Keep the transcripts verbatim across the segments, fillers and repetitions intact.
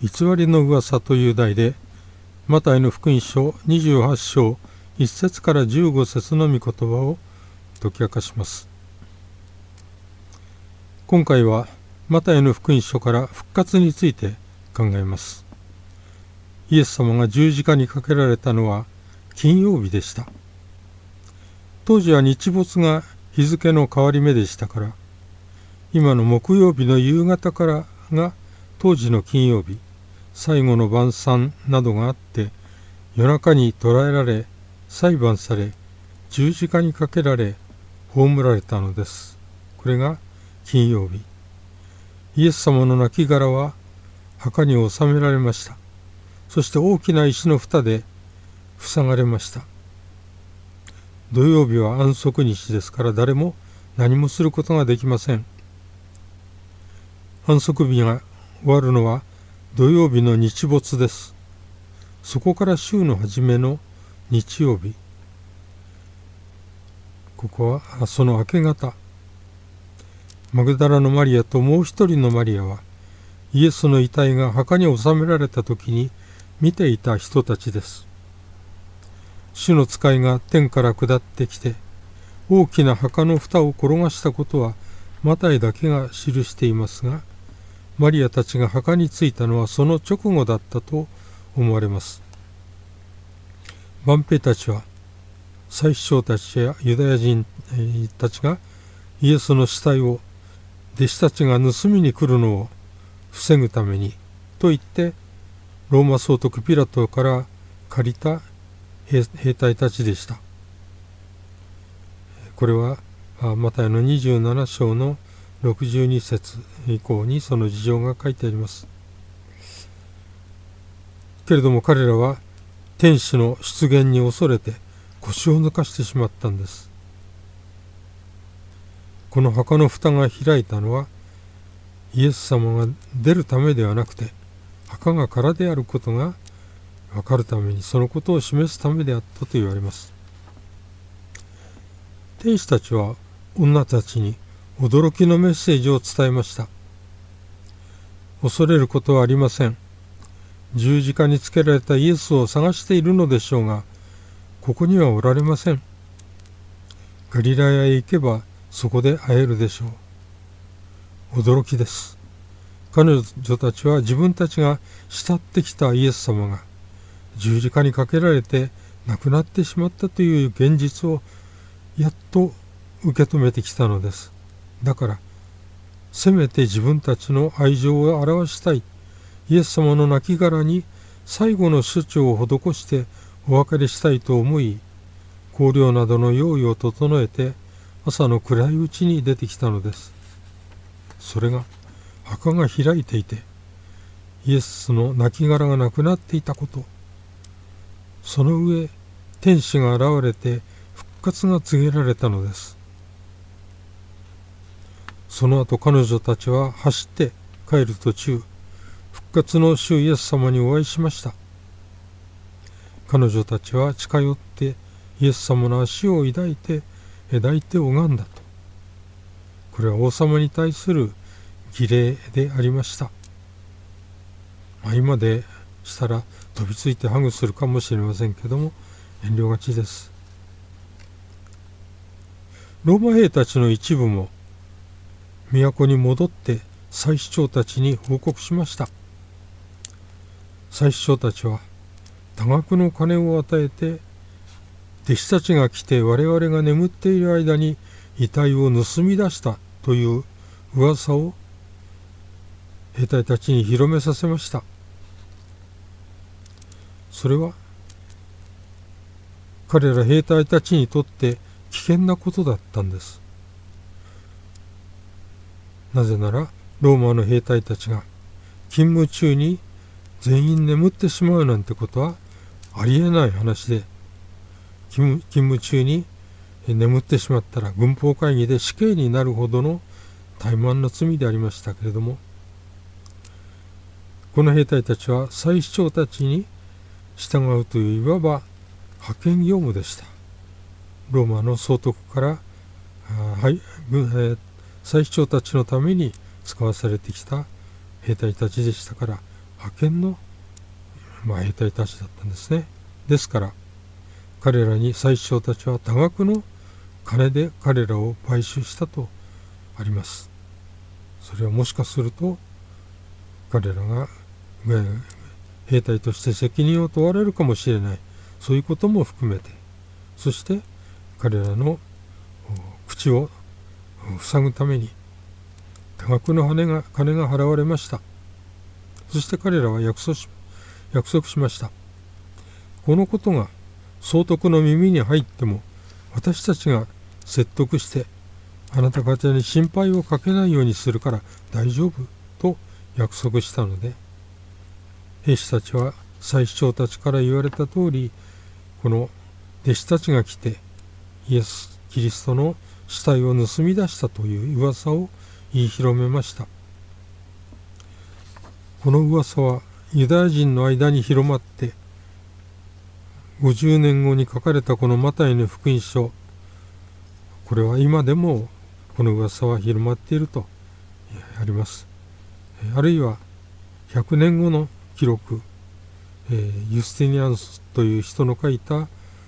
偽りの噂という題で、マタイの福音書にじゅうはち章いち節からじゅうご節の御言葉を解き明かします。今回はマタイの福音書から復活について考えます。イエス様が十字架にかけられたのは金曜日でした。当時は日没が日付の変わり目でしたから、今の木曜日の夕方からが当時の金曜日、最後の晩餐などがあって、夜中に捕らえられ、裁判され、十字架にかけられ、葬られたのです。これが金曜日。イエス様の亡骸は墓に納められました。そして大きな石の蓋で塞がれました。土曜日は安息日ですから、誰も何もすることができません。安息日が終わるのは土曜日の日没です。そこから週の初めの日曜日。ここはその明け方、マグダラのマリアともう一人のマリアは、イエスの遺体が墓に納められた時に見ていた人たちです。主の使いが天から下ってきて、大きな墓の蓋を転がしたことはマタイだけが記していますが、マリアたちが墓に着いたのはその直後だったと思われます。万兵たちは、祭司長たちやユダヤ人たちがイエスの死体を弟子たちが盗みに来るのを防ぐためにと言って、ローマ総督ピラトから借りた兵隊たちでした。これはマタイのにじゅうなな章のろくじゅうに節以降にその事情が書いてあります。けれども彼らは天使の出現に恐れて腰を抜かしてしまったんです。この墓の蓋が開いたのはイエス様が出るためではなくて、墓が空であることが分かるために、そのことを示すためであったと言われます。天使たちは女たちに驚きのメッセージを伝えました。恐れることはありません。十字架につけられたイエスを探しているのでしょうが、ここにはおられません。ガリラヤへ行けばそこで会えるでしょう。驚きです。彼女たちは自分たちが慕ってきたイエス様が十字架にかけられて亡くなってしまったという現実をやっと受け止めてきたのです。だからせめて自分たちの愛情を表したいイエス様の亡骸に最後の処置を施してお別れしたいと思い、香料などの用意を整えて朝の暗いうちに出てきたのです。それが墓が開いていて、イエスの亡骸がなくなっていたこと、その上天使が現れて復活が告げられたのです。その後彼女たちは走って帰る途中、復活の主イエス様にお会いしました。彼女たちは近寄ってイエス様の足を抱いて抱いて拝んだと。これは王様に対する儀礼でありました。まあ、今でしたら飛びついてハグするかもしれませんけども、遠慮がちです。ローマ兵たちの一部も都に戻って祭司長たちに報告しました。祭司長たちは多額の金を与えて、弟子たちが来て我々が眠っている間に遺体を盗み出したという噂を兵隊たちに広めさせました。それは彼ら兵隊たちにとって危険なことだったんです。なぜならローマの兵隊たちが勤務中に全員眠ってしまうなんてことはありえない話で、勤務、勤務中に眠ってしまったら軍法会議で死刑になるほどの怠慢な罪でありましたけれども、この兵隊たちは祭司長たちに従うといういわば派遣業務でした。ローマの総督からはい、軍、えー、祭司長たちのために使わされてきた兵隊たちでしたから、 派遣の、まあ、兵隊たちだったんですね。ですから彼らに宰相たちは多額の金で彼らを買収したとあります。それはもしかすると彼らが兵隊として責任を問われるかもしれない、そういうことも含めて、そして彼らの口を塞ぐために多額の金が金が払われました。そして彼らは約束し、約束しました。このことが総督の耳に入っても私たちが説得してあなた方に心配をかけないようにするから大丈夫と約束したので、兵士たちは宰相たちから言われた通り、この弟子たちが来てイエス・キリストの死体を盗み出したという噂を言い広めました。この噂はユダヤ人の間に広まって、ごじゅうねんごに書かれたこのマタイの福音書、これは今でもこの噂は広まっているとあります。あるいはひゃくねんごの記録、えー、ユスティニアヌスという人の書いた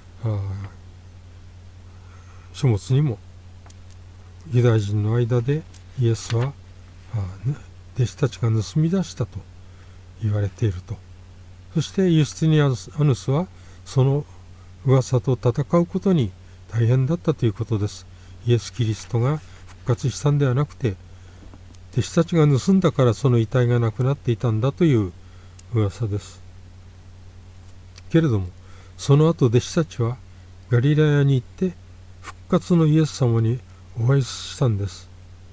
書物にもユダヤ人の間でイエスは弟子たちが盗み出したと言われていると。そしてユスティニアヌスはその噂と戦うことに大変だったということです。イエス・キリストが復活したんではなくて、弟子たちが盗んだからその遺体がなくなっていたんだという噂です。けれどもその後弟子たちはガリラヤに行って復活のイエス様にお会いしたんです。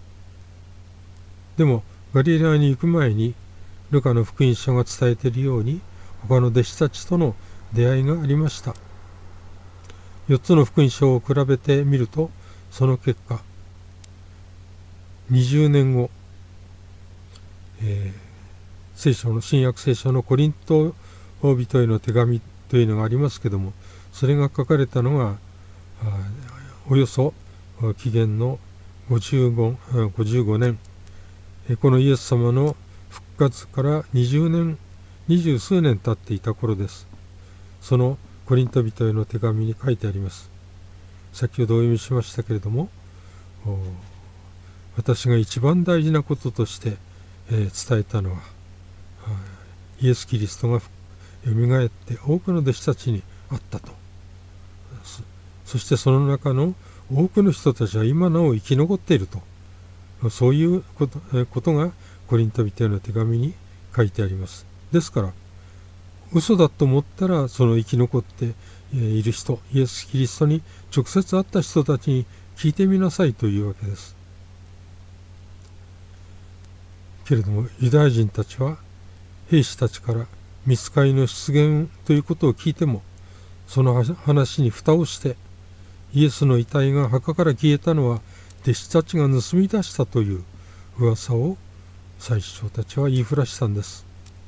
でもガリラヤに行く前にルカの福音書が伝えているように他の弟子たちとの出会いがありました。よっつの福音書を比べてみると、その結果にじゅうねんご、えー、聖書の新約聖書のコリント人への手紙というのがありますけども、それが書かれたのがおよそ紀元のごじゅうご、ごじゅうごねん、このイエス様の復活からにじゅうねん、二十数年経っていた頃です。そのコリント人への手紙に書いてあります。先ほどお読みしましたけれども、私が一番大事なこととして、えー、伝えたのは、イエス・キリストがよみがえって多くの弟子たちに会ったと。そしてその中の多くの人たちは今なお生き残っていると。そういうこと、えー、ことがコリント人への手紙に書いてあります。ですから嘘だと思ったら、その生き残っている人、イエス・キリストに直接会った人たちに聞いてみなさいというわけです。けれどもユダヤ人たちは兵士たちから御使いの出現ということを聞いても、その話に蓋をして、イエスの遺体が墓から消えたのは弟子たちが盗み出したという噂を祭司長たちは言いふらしたんです。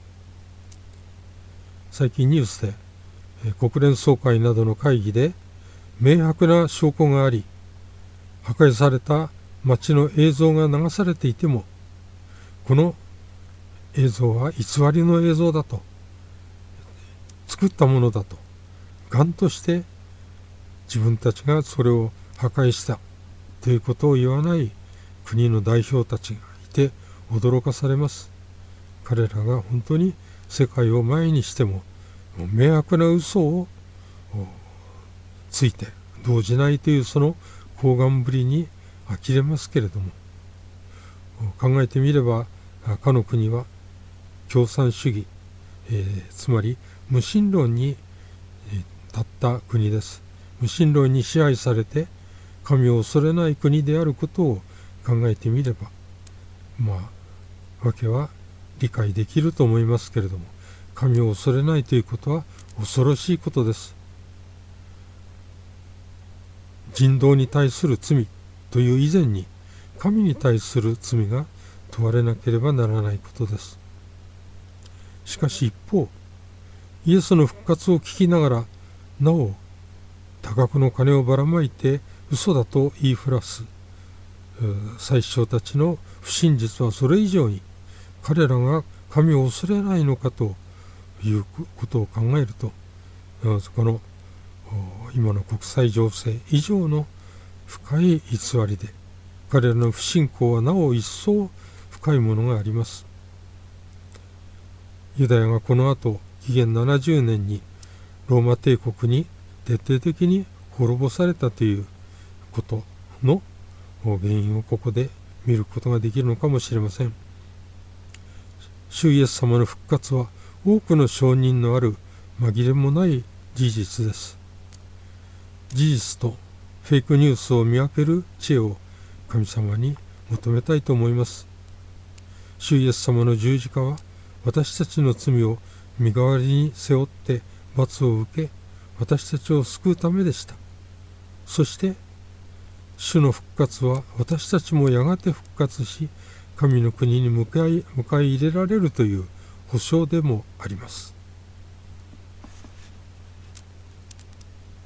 最近ニュースで国連総会などの会議で明白な証拠があり、破壊された町の映像が流されていても、この映像は偽りの映像だと、作ったものだと頑として自分たちがそれを破壊したということを言わない国の代表たちがいて驚かされます。彼らが本当に世界を前にしても明白な嘘をついて動じないというその厚顔ぶりに呆れますけれども、考えてみればかの国は共産主義、えー、つまり無神論に立った国です。無神論に支配されて神を恐れない国であることを考えてみれば、まあわけは理解できると思いますけれども、神を恐れないということは恐ろしいことです。人道に対する罪という以前に神に対する罪が問われなければならないことです。しかし一方、イエスの復活を聞きながらなお多額の金をばらまいて嘘だと言いふらす祭司長たちの不真実はそれ以上に彼らが神を恐れないのかということを考えると、この今の国際情勢以上の深い偽りで、彼らの不信仰はなお一層深いものがあります。ユダヤがこの後紀元ななじゅうねんにローマ帝国に徹底的に滅ぼされたということの原因をここで見ることができるのかもしれません。主イエス様の復活は多くの証人のある紛れもない事実です。事実とフェイクニュースを見分ける知恵を神様に求めたいと思います。主イエス様の十字架は私たちの罪を身代わりに背負って罰を受け、私たちを救うためでした。そして主の復活は私たちもやがて復活し、神の国に迎え、迎え入れられるという保証でもあります。